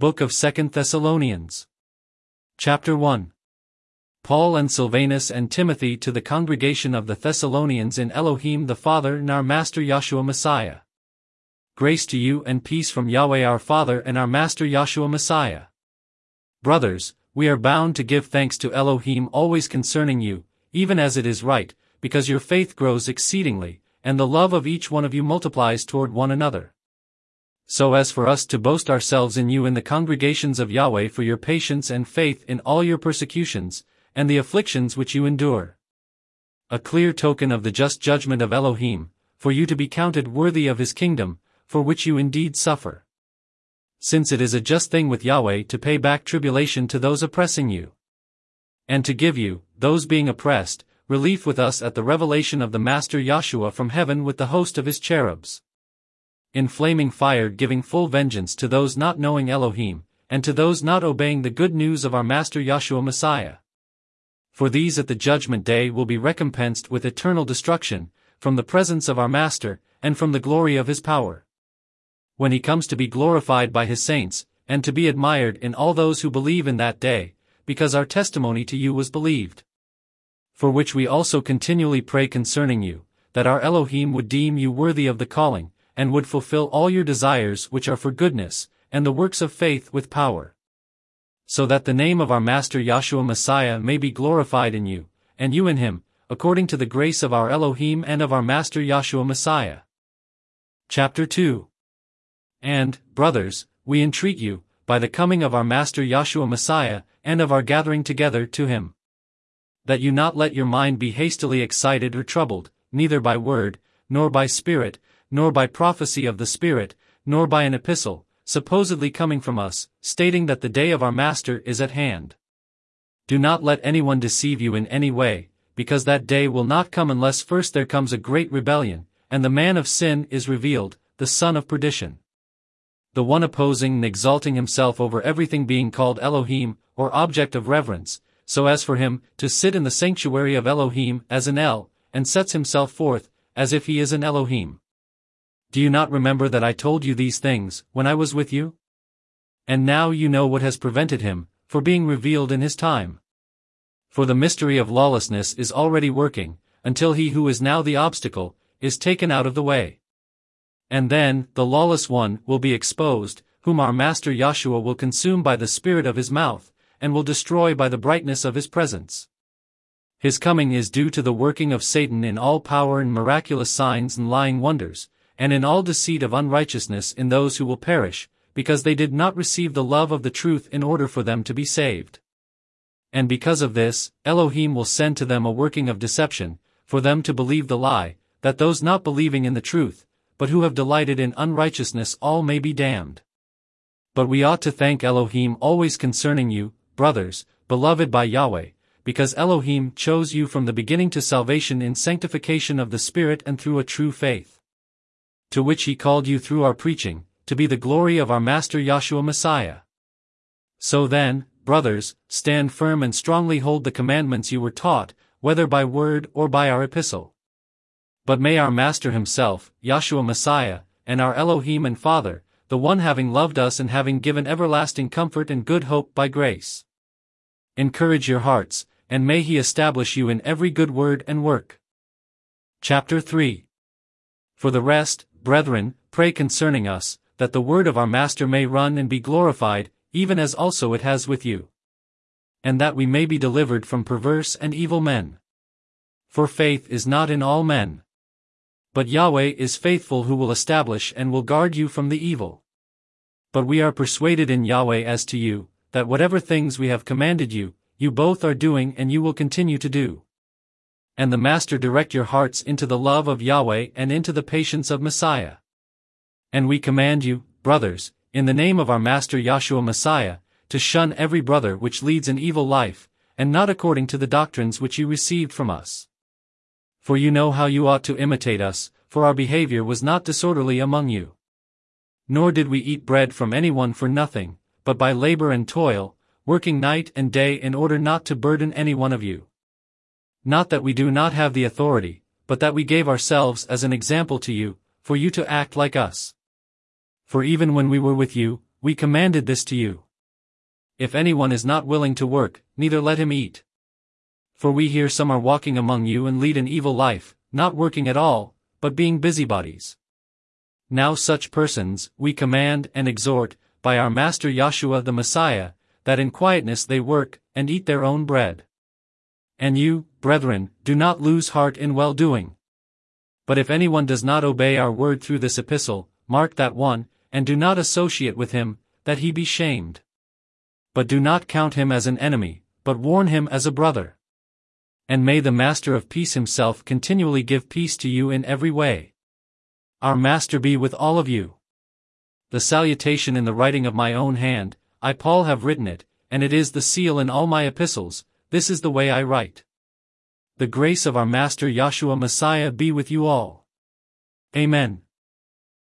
Book of 2 Thessalonians. Chapter 1. Paul and Silvanus and Timothy to the congregation of the Thessalonians in Elohim the Father and our Master Yahshua Messiah. Grace to you and peace from Yahweh our Father and our Master Yahshua Messiah. Brothers, we are bound to give thanks to Elohim always concerning you, even as it is right, because your faith grows exceedingly, and the love of each one of you multiplies toward one another. So as for us to boast ourselves in you in the congregations of Yahweh for your patience and faith in all your persecutions, and the afflictions which you endure. A clear token of the just judgment of Elohim, for you to be counted worthy of his kingdom, for which you indeed suffer. Since it is a just thing with Yahweh to pay back tribulation to those oppressing you, and to give you, those being oppressed, relief with us at the revelation of the Master Yahshua from heaven with the host of his cherubs. In flaming fire giving full vengeance to those not knowing Elohim, and to those not obeying the good news of our Master Yahshua Messiah. For these at the judgment day will be recompensed with eternal destruction, from the presence of our Master, and from the glory of his power. When he comes to be glorified by his saints, and to be admired in all those who believe in that day, because our testimony to you was believed. For which we also continually pray concerning you, that our Elohim would deem you worthy of the calling, and would fulfill all your desires which are for goodness, and the works of faith with power. So that the name of our Master Yahshua Messiah may be glorified in you, and you in him, according to the grace of our Elohim and of our Master Yahshua Messiah. Chapter 2. And, brothers, we entreat you, by the coming of our Master Yahshua Messiah, and of our gathering together to him, that you not let your mind be hastily excited or troubled, neither by word, nor by spirit, nor by prophecy of the Spirit, nor by an epistle, supposedly coming from us, stating that the day of our Master is at hand. Do not let anyone deceive you in any way, because that day will not come unless first there comes a great rebellion, and the man of sin is revealed, the son of perdition. The one opposing and exalting himself over everything being called Elohim, or object of reverence, so as for him to sit in the sanctuary of Elohim as an El, and sets himself forth, as if he is an Elohim. Do you not remember that I told you these things, when I was with you? And now you know what has prevented him, for being revealed in his time. For the mystery of lawlessness is already working, until he who is now the obstacle, is taken out of the way. And then, the lawless one will be exposed, whom our Master Yahshua will consume by the spirit of his mouth, and will destroy by the brightness of his presence. His coming is due to the working of Satan in all power and miraculous signs and lying wonders, and in all deceit of unrighteousness in those who will perish, because they did not receive the love of the truth in order for them to be saved. And because of this, Elohim will send to them a working of deception, for them to believe the lie, that those not believing in the truth, but who have delighted in unrighteousness all may be damned. But we ought to thank Elohim always concerning you, brothers, beloved by Yahweh, because Elohim chose you from the beginning to salvation in sanctification of the Spirit and through a true faith, to which he called you through our preaching, to be the glory of our Master Yahshua Messiah. So then, brothers, stand firm and strongly hold the commandments you were taught, whether by word or by our epistle. But may our Master himself, Yahshua Messiah, and our Elohim and Father, the one having loved us and having given everlasting comfort and good hope by grace, encourage your hearts, and may he establish you in every good word and work. Chapter 3. For the rest, brethren, pray concerning us, that the word of our Master may run and be glorified, even as also it has with you. And that we may be delivered from perverse and evil men. For faith is not in all men. But Yahweh is faithful who will establish and will guard you from the evil. But we are persuaded in Yahweh as to you, that whatever things we have commanded you, you both are doing and you will continue to do. And the Master direct your hearts into the love of Yahweh and into the patience of Messiah. And we command you, brothers, in the name of our Master Yahshua Messiah, to shun every brother which leads an evil life, and not according to the doctrines which you received from us. For you know how you ought to imitate us, for our behavior was not disorderly among you. Nor did we eat bread from anyone for nothing, but by labor and toil, working night and day in order not to burden any one of you. Not that we do not have the authority, but that we gave ourselves as an example to you, for you to act like us. For even when we were with you, we commanded this to you. If anyone is not willing to work, neither let him eat. For we hear some are walking among you and lead an evil life, not working at all, but being busybodies. Now such persons, we command and exhort, by our Master Yahshua the Messiah, that in quietness they work, and eat their own bread. And you, brethren, do not lose heart in well-doing. But if anyone does not obey our word through this epistle, mark that one, and do not associate with him, that he be shamed. But do not count him as an enemy, but warn him as a brother. And may the Master of peace himself continually give peace to you in every way. Our Master be with all of you. The salutation in the writing of my own hand, I Paul have written it, and it is the seal in all my epistles. This is the way I write. The grace of our Master Yahshua Messiah be with you all. Amen.